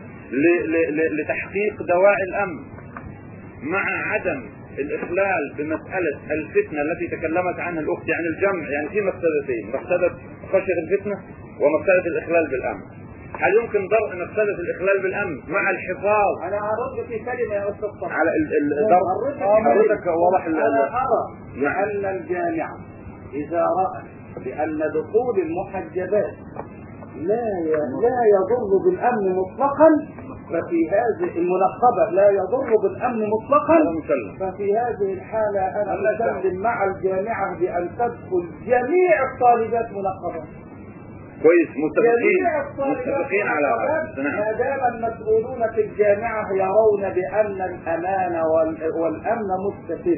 لتحقيق دواعي الامن مع عدم الاخلال بمساله الفتنه التي تكلمت عنها الاخت، يعني الجمع، يعني في مفسدتين، مفسده خشيه الفتنه ومفسده الاخلال بالامن. هل يمكن درء مفسدة الإخلال بالأمن مع الحفاظ؟ أنا هرد في كلمة يا أستاذ صفوت على الدرء. حضرتك واضح. أنا أرى أن الجامعة إذا رأت بأن دخول المحجبات لا لا يضر بالأمن مطلقا، ففي هذه المنقبة لا يضر بالأمن مطلقا، ففي هذه الحالة أنا أسلم مع الجامعة بأن تدخل جميع الطالبات منقبة. كويس، متفقين متفقين على هذا. ما دام المسؤولون في الجامعة يرون بأن الأمان والأمن مستتب،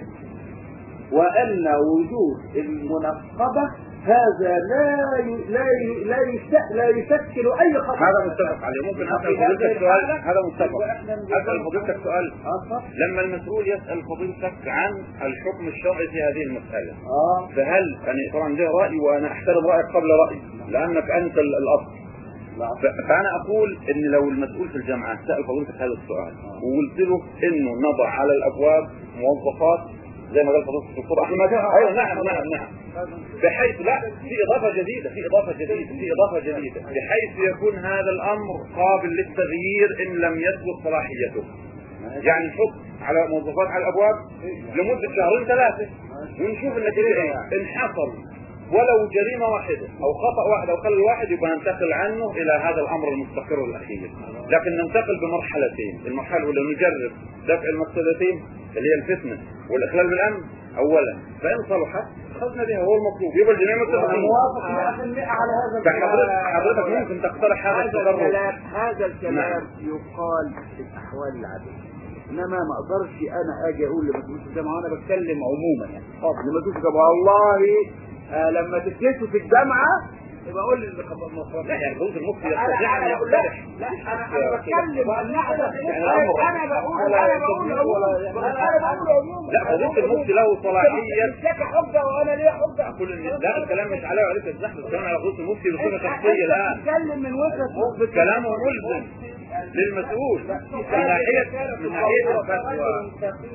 وأن وجود المنقبة هذا لا لا لا لا يشكل أي خطر. هذا متفق عليه. ممكن أسأل فضيلتك سؤال؟ هذا متفق. أسأل فضيلتك سؤال. لما المسؤول يسأل فضيلتك عن الحكم الشرعي في هذه المسألة، فهل يعني طبعا ده رأي وأنا أحترم رأيك قبل رأيي لأنك أنت الأصل، فأنا أقول إن لو المسؤول في الجامعة سأل فضيلتك هذا السؤال وقلت له إنه نضع على الأبواب موظفات زي ما قال فضيلة الدكتور أحمد، أيوة نعم نعم نعم، بحيث لا في إضافة جديدة في إضافة جديدة في إضافة جديدة بحيث يكون هذا الأمر قابل للتغيير إن لم يثبت صلاحيته. يعني نحط على موظفات على الأبواب لمدة شهرين ثلاثة، ونشوف النتيجه ايه. ان حصل ولو جريمه واحده او خطا واحد او خلل واحد يبقى ننتقل عنه الى هذا الامر المستقر الاخير. لكن ننتقل بمرحلتين، المرحله الاولى نجرب دفع المفسدتين اللي هي الفتنه والاخلال بالامن اولا، فان صلحت اخذنا بها هو المطلوب، يبقى الجميع متفقين. على هذا حضرتك حضرتك ممكن تقترح هذا التدرج. هذا الكلام يقال في الاحوال العاديه، انما ما اقدرش انا اجي اقول لمسؤول الجامعه وانا بتكلم عموما يعني لمسؤول الجامعه والله آه لما تكتشفوا في الجامعه يبقى اقول لي لا يعني بوز المفتي يستطيع ان يقترح. لا انا انا بتكلم عن نحو انا بقول انا بقول انا بقول عموما. لا بوز المفتي له صلاحيه لك حجه وانا ليا حجه. اقول ان لا الكلام مش عليه وعليك الزحمه، الكلام على بوز المفتي بصفه شخصيه. لا بتكلم من وجهه كلامه ملزم للمسؤول من ناحيه من ناحيه الفتوى.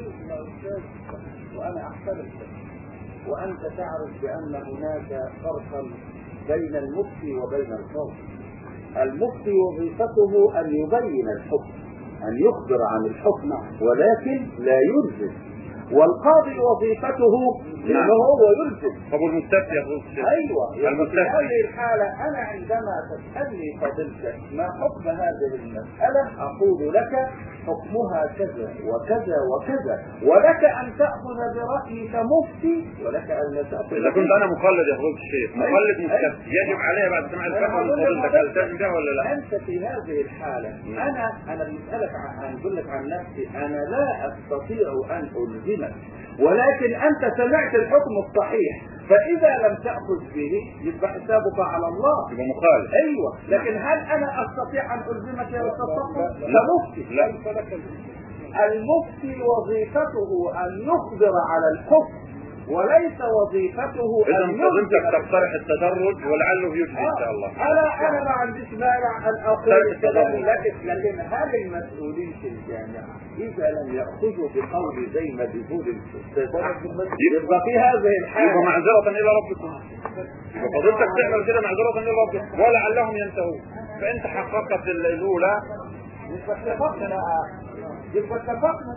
وانا احترم وانت تعرف بان هناك فرقا بين المفتي وبين القاضي. المفتي وظيفته ان يبين الحكم، ان يخبر عن الحكم ولكن لا يلزم، والقاضي وظيفته انه هو يلزم. طب والمستفتي يا اخوي؟ ايوه في هذه الحاله انا عندما تسالني فضيلتك ما حكم هذه المساله اقول لك حكمها كذا وكذا وكذا، ولك ان تاخذ برايي كمفتي ولك ان لا تاخذ. اذا كنت انا مقلد يا اخوي الشيخ مقلد مستفتي يجب علي بعد سماع الفتوى من فضيلتك هل تعمل ده ولا لا؟ انت في هذه الحاله انا انا بسالك عن اقول لك عن نفسي انا لا استطيع ان الزمك، ولكن انت سمعت الحكم الصحيح فاذا لم تاخذ به يبقى حسابك على الله يبقى مخالف. ايوه لكن هل انا استطيع ان الزمك يا استاذ؟ لا مفتي. لا المفتي وظيفته ان يخبر على الحكم وليس وظيفته اذا ان فضلتك تقترح التدرج ولعله يجزي ان شاء الله. انا انا ما عنديش مانع ان اقول الكلام، لكن لكن هل المسؤولين في الجامعه اذا لم ياخذوا بقول زي ما بيقول الاستاذ يبقى في هذه الحاله يبقى معذره الى ربكم. يبقى فضلتك تعمل كده معذره الى ربكم ولعلهم ينتهون، فانت حققت الاولى. يبقى اتفقنا يبقى اتفقنا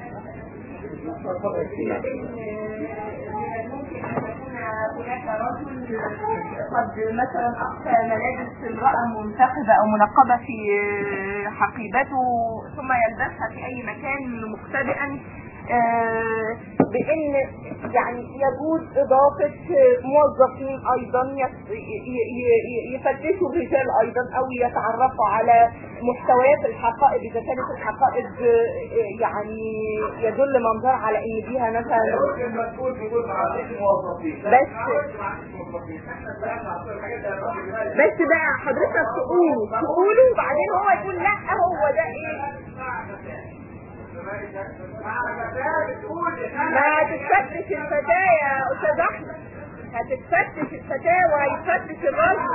هناك رجل قد مثلا أخفى ملابس امرأة منتخبة أو منقبة في حقيبته ثم يلبسها في أي مكان مختبئا، بأن يعني يجوز إضافة موظفين أيضا يفتشوا الرجال أيضا أو يتعرفوا على محتويات الحقائب إذا كانت الحقائب يعني يدل منظر على إن فيها مثلا بس بس بقى حضرتك تقولوا تقولوا وبعدين هو يقول لا هو ده إيه ما هتتفتش الفتاة يا أستاذ أحمد، هتتفتش الفتاة وهيتفتش الرجل.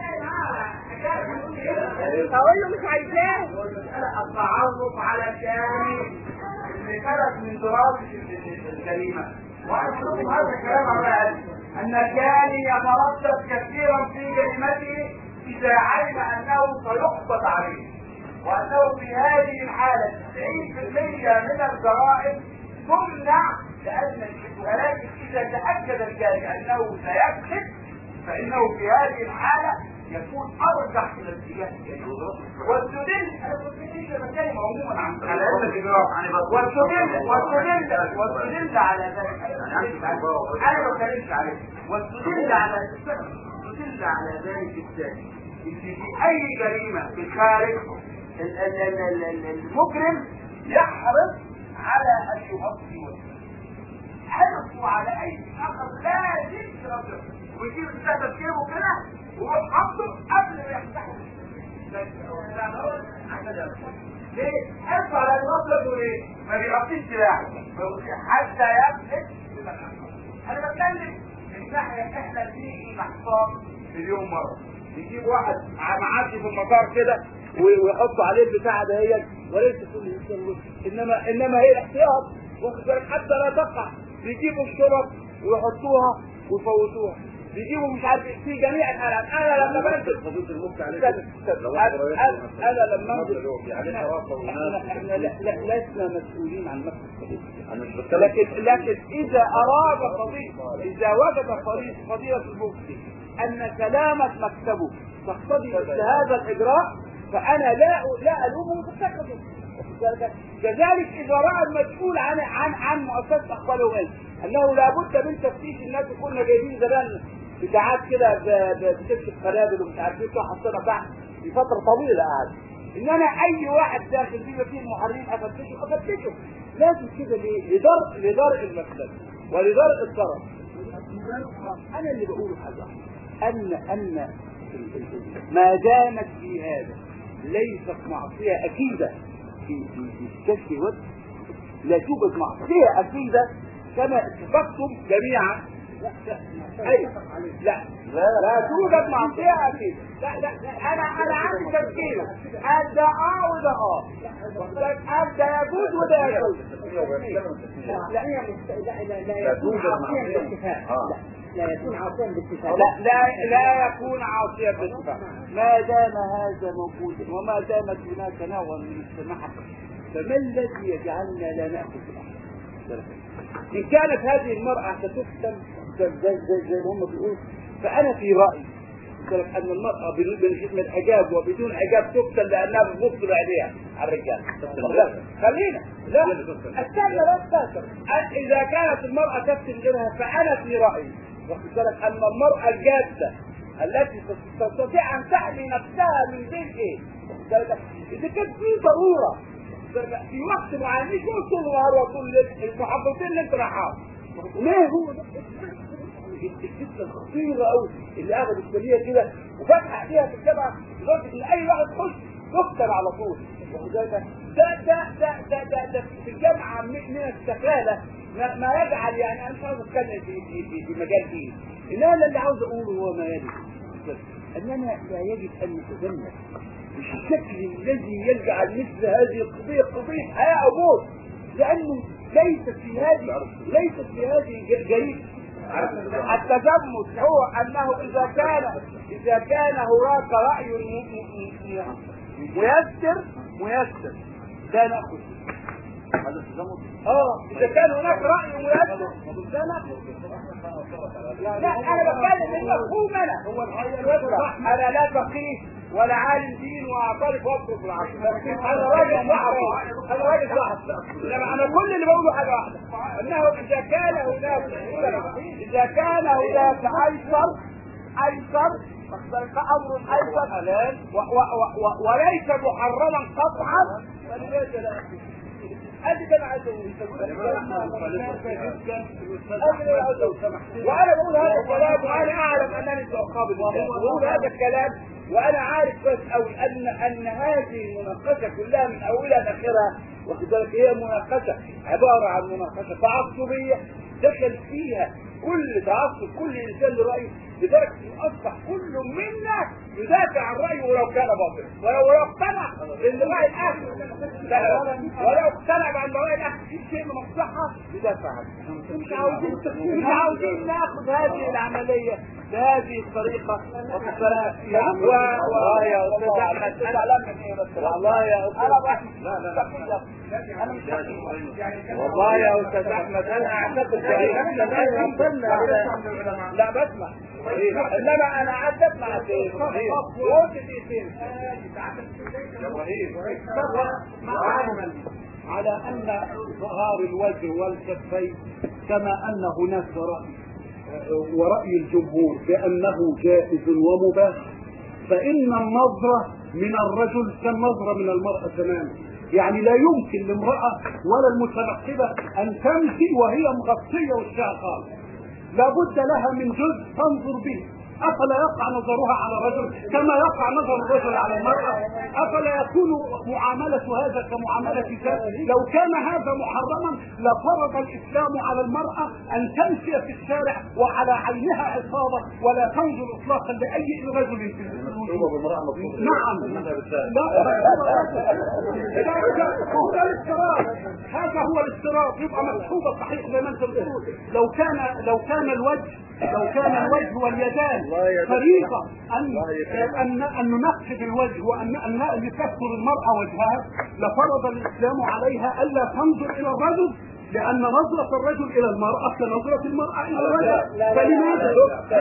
هقول له مش عايزاه. التعرف على كامل اللي خرج من دراسة الجريمة، وأشوف هذا الكلام على قلبي أن كان يتردد كثيرا في جريمته إذا علم أنه سيقبض عليه، وأنه في هذه الحالة تسعين بالمئة من الجرائم تمنع لأن ولكن إذا تأكد الجاني أنه سيكذب فإنه في هذه الحالة يكون أرجح إلى الاتجاه والسدل أنا كنت بتكلم عموما عن والسدل والسدل والسدل على ذلك أنا ما بتكلمش عليه والسدل على السدل على ذلك الثاني إن في أي جريمة في الخارج المجرم يحرص على ان يغطي وجهه، حرصوا على اي اخر لازم يربط ويجيب السبب كيفه كده ويروح حاطه قبل ما يفتحه. ليه؟ حرصوا على الربط وليه؟ ما بيغطيش سلاحه حتى يمسك بمكانه. انا بتكلم من ناحيه احنا بنيجي محصار مليون مره يجيب واحد معدي في المطار كده ويحطوا عليه البتاعه دهيت وليس كل يسوي، انما انما هي احتياط واخد بالك حتى لا تقع. يجيبوا الشرط ويحطوها ويفوتوها بيجيبوا مش عارف في جميع الحالات. انا لما بنزل قضيه المفتي عليك انا لما انزل يعني حراسه احنا لسنا مسؤولين عن مكتب لكن لكن اذا اراد فضيله اذا وجد فضيله المفتي ان سلامه مكتبه تقتضي هذا الاجراء فانا لا لا الومه بتكتبه. كذلك اذا راى المسؤول عن عن عن مؤسسه اخبار ومال انه لابد من تفتيش الناس. كنا جايبين زمان بتاعات كده بتكشف قنابل ومش عارف ايه حطينا تحت في فتره طويله قاعد ان انا اي واحد داخل بما فيه المحررين افتشه افتشه لازم كده ليه؟ لدرء لدرء المكسب ولدرء الضرر. انا اللي بقوله حاجه ان ان ما دامت في هذا ليست معصيه اكيده في في كشف الوجه لا توجد معصيه اكيده كما اتفقتم جميعا. ايوه لا لا توجد معصيه اكيده. لا لا انا انا عندي تفكير هذا اه وده اه هذا يجوز وده يجوز. لا هي لا توجد معصيه باتفاق. لا يكون عاصيا باتفاق. لا لا لا يكون عاصيا باتفاق ما دام هذا موجودا وما دامت هناك نوع من السماحه. فما الذي يجعلنا لا ناخذ بالأحكام؟ ان كانت هذه المراه ستفتن زي زي ما هم بيقولوا فانا في رايي ان المراه بدون الحجاب وبدون حجاب تفتن لانها بتبص بعينيها على الرجال. خلينا لا استنى بس اذا كانت المراه تفتن غيرها فانا في رايي واخد بالك ان المراه الجاده التي تستطيع ان تحمي نفسها من بين ايه؟ اذا كانت في ضروره في وقت معين مش طول النهار وطول المحافظين اللي انت رايحها. ليه هو ده الست الخطيره قوي اللي اخذ السريه كده وفتح فيها في الجامعه لدرجه ان اي واحد يخش يقتل على طول. ده ده ده ده ده, ده, ده في الجامعه من السفاله ما, ما يجعل يعني انا مش عاوز اتكلم في في في, في مجال دين انما اللي عاوز اقوله هو ما يجب اننا لا يجب ان نتجنب بالشكل الذي يجعل مثل هذه القضيه قضيه حياه او موت لانه ليست في هذه ليست في هذه جريمه. التجمد هو انه اذا كان اذا كان هناك راي ميسر ميسر لا ناخذ هذا التجمد. اه اذا كان هناك راي ميسر لا ناخذ. لا انا بتكلم المفهوم انا هو انا لا فقيه ولا عالم دين واعترف واطلب العقل. انا راجل صحفي انا راجل صحفي انما انا كل اللي بقوله حاجه واحده انه اذا كان هناك اذا كان هناك ايسر ايسر امر ايسر حلال وليس محرما قطعا فلماذا لا؟ ادي كان عايز وانا بقول هذا الكلام وانا اعلم انني ساقابل بقول هذا الكلام وانا عارف بس قوي ان ان هذه المناقشه كلها من اولها لاخرها واخد بالك هي مناقشه عباره عن مناقشه تعصبيه دخل فيها كل تعصب كل انسان لرايه لدرجه ان اصبح كل منا يدافع عن رايه ولو كان باطلا ولو اقتنع ان راي الاخر ولو اقتنع بان راي الاخر في شيء من الصحه يدافع عنه. مش عاوزين مش عاوزين ناخذ هذه العمليه بهذه الطريقه والله يا استاذ احمد والله يا استاذ لا لا انا مش والله يا استاذ احمد انا اعتقد لا بسمع انما انا قعدت اسمع قلت دقيقتين على ان ظهار الوجه والكفين كما ان هناك راي ورأي الجمهور بأنه جائز ومباح فإن النظرة من الرجل كالنظرة من المرأة تماما. يعني لا يمكن لامرأة ولا المتنقبة أن تمشي وهي مغطية وشها خالص. لابد لها من جزء تنظر به افلا يقع نظرها على الرجل كما يقع نظر الرجل على المرأة؟ افلا يكون معاملة هذا كمعاملة ذاك؟ لو كان هذا محرما لفرض الاسلام على المرأة ان تمشي في الشارع وعلى عينها عصابة ولا تنظر اطلاقا لاي رجل في الوجود. نعم لا هو الافتراض، هذا هو الافتراض، يبقى مكتوبة صحيح زي ما انت بتقول. لو كان لو كان الوجه لو كان الوجه واليدان فريضة ان ان ان ننقب الوجه وان ان لتستر المرأة وجهها لفرض الاسلام عليها الا تنظر الى الرجل، لان نظرة الرجل الى المرأة كنظرة المرأة الى الرجل. فلماذا؟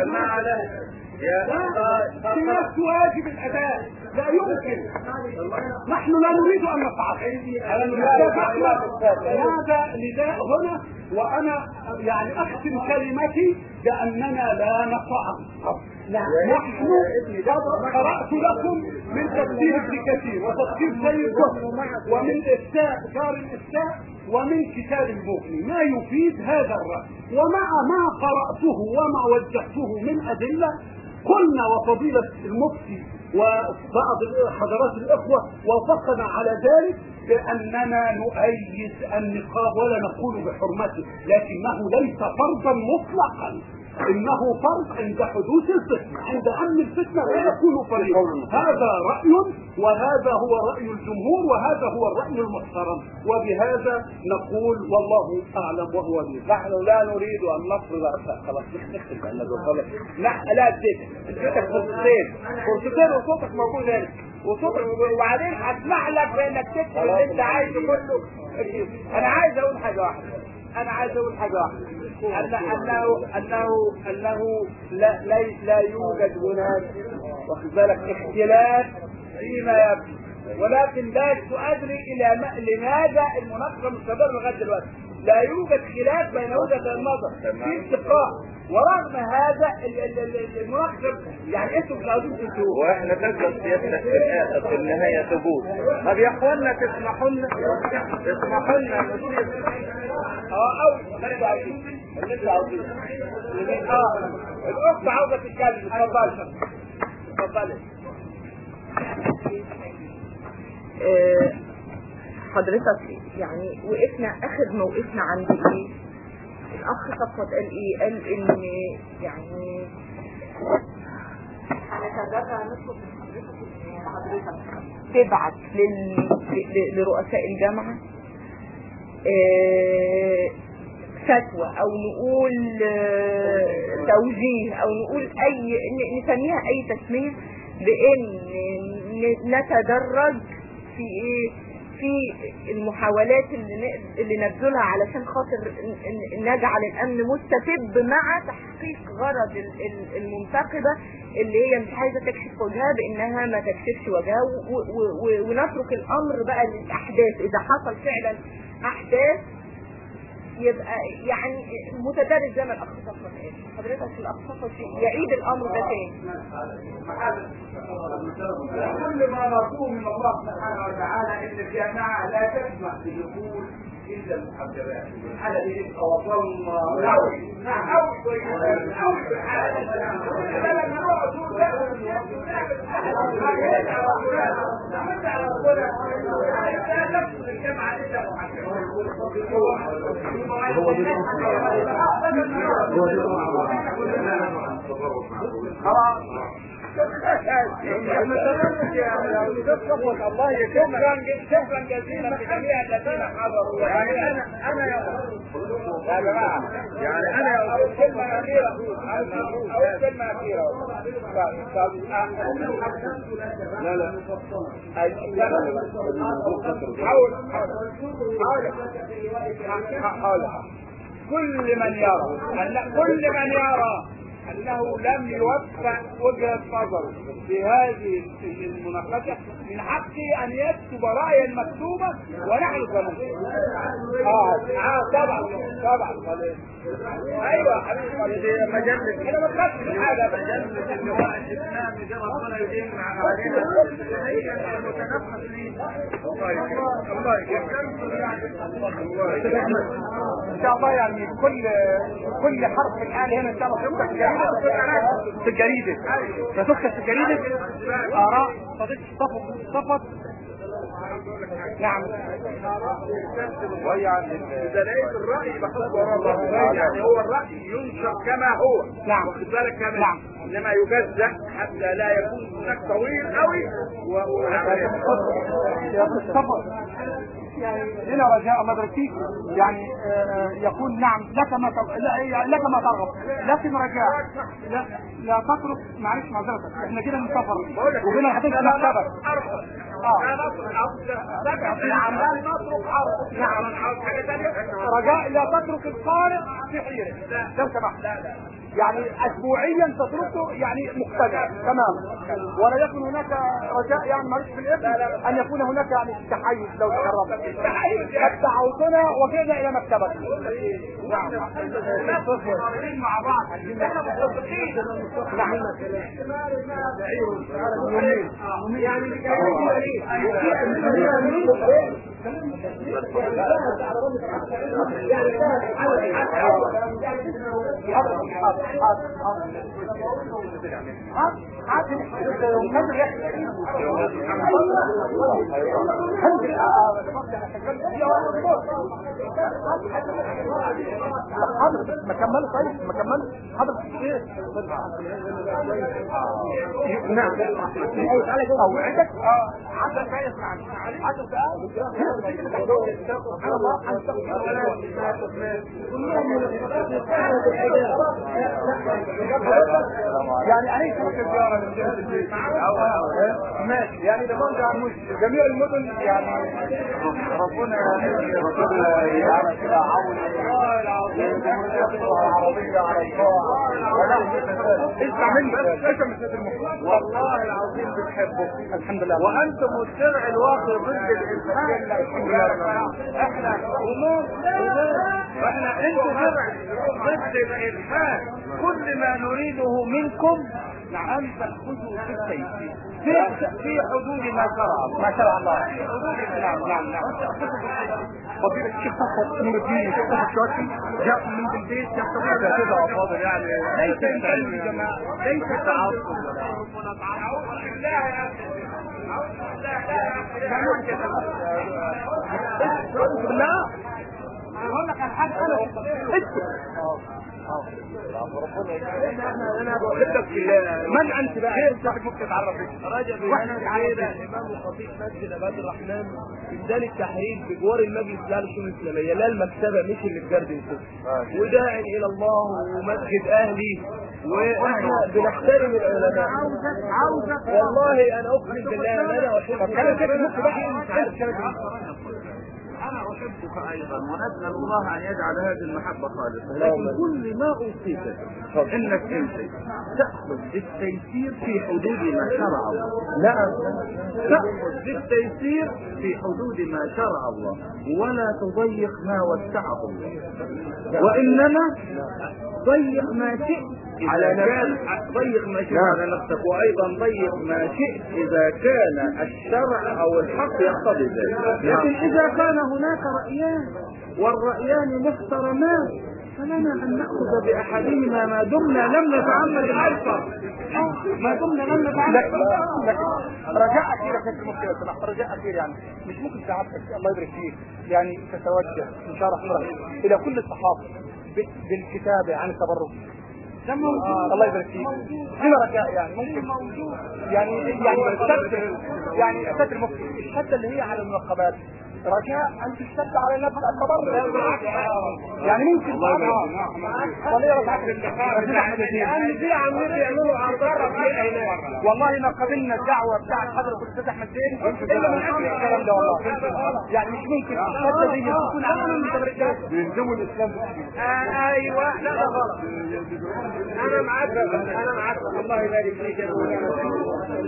سياسة واجب الاداء لا يمكن. نحن لا نريد ان نفعل هذا نداء هنا، وانا يعني اختم كلمتي باننا لا نفعل. نحن قرأت لكم من تفسير ابن كثير وتفسير سيد قطب ومن افتاء دار الافتاء ومن كتاب المغني ما يفيد هذا الرأي، ومع ما قرأته وما وجهته من أدلة قلنا وفضيلة المفتي وبعض حضرات الإخوة وافقنا على ذلك بأننا نؤيد النقاب ولا نقول بحرمته، لكنه ليس فرضا مطلقا، إنه فرض عند حدوث الفتنة، عند أمن الفتنة لا يكون فريضا. هذا رأي وهذا هو رأي الجمهور وهذا هو الرأي المحترم، وبهذا نقول والله أعلم وهو لي. نحن لا نريد أن نفرض خلاص نختم بأن نقول لا لا اديتك اديتك فرصتين فرصتين وصوتك موجود هنا وصوتك، وبعدين هسمح لك بأنك تكتب اللي أنت عايزه كله. أنا عايز أقول حاجة واحدة أنا عايز أقول حاجة واحدة أن أنه أنه أنه لا لا, لا يوجد هناك واخد بالك اختلاف فيما يبدو، ولكن لا تؤدي إلى لماذا المناقشة مستمرة لغاية دلوقتي. لا يوجد خلاف بين وجهة النظر في اتفاق، ورغم هذا المناقشة يعني انتم مش عاوزين تنتهوا واحنا تجلس سيادتك في الاخر في النهاية تبوظ. طب يا اخوانا تسمحوا لنا تسمحوا لنا اه او اللي انتوا عاوزين اللي انتوا عاوزين اه الاخت عاوزة تتكلم. اتفضلي اتفضلي. حضرتك يعني وقفنا اخر موقفنا عند ايه؟ الاخ صفوت قال ايه؟ قال ان يعني نتذكر نطلب من حضرتك تبعت لل... لرؤساء الجامعة اه... فتوى او نقول اه... توجيه او نقول اي نسميها اي تسمية بان نتدرج في ايه؟ في المحاولات اللي اللي نبذلها علشان خاطر نجعل الامن مستتب مع تحقيق غرض المنتقبة اللي هي مش عايزة تكشف وجهها بانها ما تكشفش وجهها، ونترك الامر بقى للاحداث. اذا حصل فعلا احداث يبقى يعني متدرج زي ما الاخ صفوت قال. حضرتك الاخ صفوت يعيد الامر ده تاني. كل ما نرجوه من الله سبحانه وتعالى ان الجامعه لا تسمح بدخول الا المحجبات. الحاله دي تبقى وصلنا قوي قوي قوي في الحاله بدل ما نقعد نقول لا تدخل الجامعه الا محجبات. هو دي خلاص الله شكرا شكرا جزيلا لجميع الذين حضروا. يعني انا انا يا جماعه يعني انا اقول كلمه اخيره اقول كلمه اخيره لا لا حاول حاول كل من يرى كل من يرى أنه لم يوفق وجهة نظره في هذه المناقشة من حقه أن يكتب رأيا مكتوبة ونحن سننشر. آه آه طبعا طبعا أيوة حبيبي مجلة أنا ما بخافش حاجة مجلة اللواء الإسلامي ده ربنا يجمع علينا هي المتنفس لي. الله يكرمك الله يكرمك إن شاء الله يعني كل كل حرف الآن هنا إن شاء الله في الجريدة فتكتب في الجريدة آراء صديق صفت صفت نعم ويعني اذا لقيت الراي بحط وراه الله، يعني هو الراي ينشر كما هو. نعم واخد بالك كما نعم. انما يجزأ حتى لا يكون هناك طويل قوي صفت. يعني هنا رجاء مدرسيك يعني آه يقول نعم لك ما لا لك ما ترغب، لكن رجاء لا لا تترك معلش معذرتك احنا كده نسافر وبنا هتبقى مكتبك رجاء لا تترك القارئ في حيره لو سمحت، يعني اسبوعيا تتركه يعني مقتنع تماما، ولا يكون هناك رجاء يعني مالوش في الابن ان يكون هناك يعني تحيز لو تكرمت قد دعوتنا وجئنا الى مكتبك. نعم مع بعض احنا متفقين. نعم يعني حضرتك ما كملش طيب ما كملش حضرتك ايه نعم او عندك اه عشر دقايق اسمعني عشر دقايق سبحان الله يعني عليك الزيارة ماشي يعني ده مش جميع المدن يعني ربنا ربنا يعمل كده عون والله العظيم العربية على الطاعة اسمع مني اسمع من سيد المخلص والله العظيم بتحبه الحمد لله وانتم الشرع الواقع ضد الانسان الحمد لله احنا هموم احنا انتم شرع ضد الالحاد كل ما نريده منكم ان تأخذوا في التيسير في في حدود ما شرع ما شرع الله في حدود نعم نعم نعم فضيلة الشيخ صفوت نور الدين الشيخ صفوت الشواتي جاء من بالبيت يستطيع كده فاضل يعني ليس يمكن يا جماعه ليس تعصب اعوذ بالله يا اخي اعوذ بالله لا اقول لك على حاجه انا انا بحبك في الله. من انت بقى؟ كيف ممكن تعرفك؟ رجب كده امام وخطيب مسجد عباد الرحمن في ميدان التحرير بجوار المجلس الاعلى للشؤون الاسلاميه، لا المكتبه مش اللي في جاردن سيتي، وداعي الى الله ومسجد اهلي واحنا بنحترم العلماء. عاوزك والله انا اقسم بالله انا احبك. كلام كده ممكن بقى مش عارف كلام أنا أحبك أيضا وأسأل الله أن يجعل هذه المحبة خالصة، لكن كل ما أوصيك إنك أنت تأخذ بالتيسير في حدود ما شرع الله. نعم تأخذ بالتيسير في حدود ما شرع الله ولا تضيق ما وسعه الله، وإنما ضيق ما شئت على نفسك، ضيق ما شئت على نفسك، وأيضا ضيق ما شئت إذا كان الشرع أو الحق يقتضي ذلك. لكن إذا كان هناك رأيان والرأيان محترمان فلنا أن نأخذ بأحدهما ما دمنا لم نتعمد الأكثر، ما دمنا لم نتعمد. رجاء أخير يا سيد المفتي لو سمحت، رجاء أخير يعني مش ممكن سعادتك الله يبارك فيك يعني تتوجه إن شاء الله إلى كل الصحافة بالكتابة عن التبرج. آه الله يبارك فيك. هنا رجاء يعني ممكن يعني يعني الشد يعني الشد المفتي الشد اللي هي على المنقبات رجاء ان تشتد على نفس التبرج يعني ممكن طريقه رفعت لان في عمالين بيعملوا عرضات والله ما قبلنا الدعوه بتاعت حضره الاستاذ احمد زين الا من اجل الكلام ده والله يعني مش ممكن الشده دي تكون عامله من المتبرجات بيلزموا الاسلام. ايوه لا ده غلط. انا معاك انا معاك الله يبارك فيك يا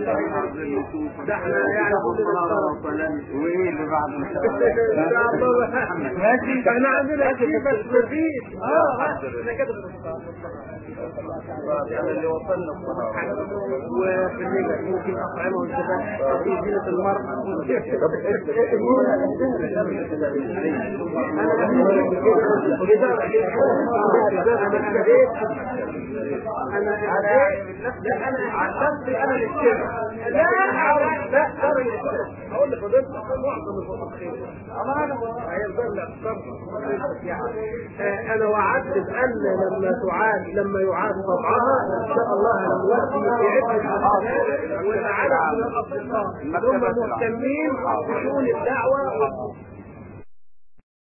ده احنا يعني وايه اللي بعده ان شاء الله؟ ان شاء الله ماشي. احنا عندنا شيء بس مفيد. اه احنا كده انا اللي وصلنا الصراحه. وفي الليل ممكن اطعمه الشباب في زينة المرأة. انا لا انا عشان انا للشباب لا لا اقول لفضيلتك معظم الفقهاء هيفضل انا وعدت بان لما تعاد لما يعاد طبعها ان شاء الله هنودي في عده وعدد من الاصدقاء هم مهتمين بشؤون الدعوه